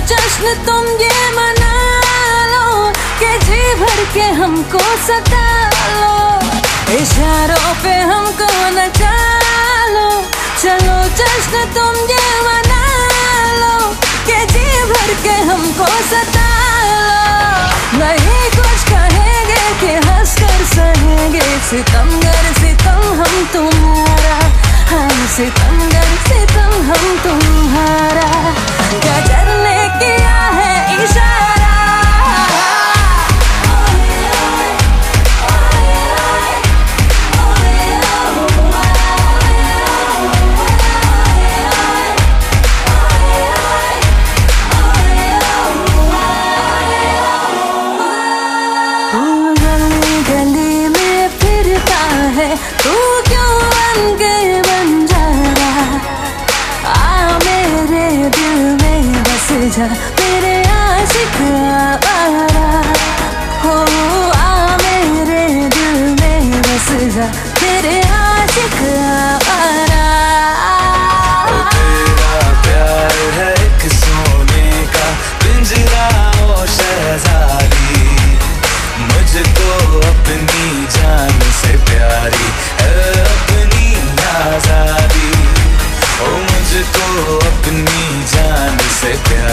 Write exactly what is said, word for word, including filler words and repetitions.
जश्न तुम ये मना लो कि जी भर के हमको सता लो, इशारों पे हमको नचा लो। चलो जश्न तुम ये मना लो कि जी भर के हमको सता लो। नहीं कुछ कहेंगे कि हंस कर सहेंगे, सितमगर सितम हम तुम्हारा, हम सितमगर सितम हम तुम्हारा। गजर ने किया है इशारा, तू क्यों बन के बंजारा, आ मेरे दिल में बस जा मेरे आशिक आवारा। हो आ मेरे दिल में बस जा मेरे आशिक आवारा। तेरा प्यार है एक सोने का पिंजरा ओ शहजादी, मुझको अपनी जान से प्यारी है अपनी आजादी, ओ मुझको अपनी जान से प्यारी।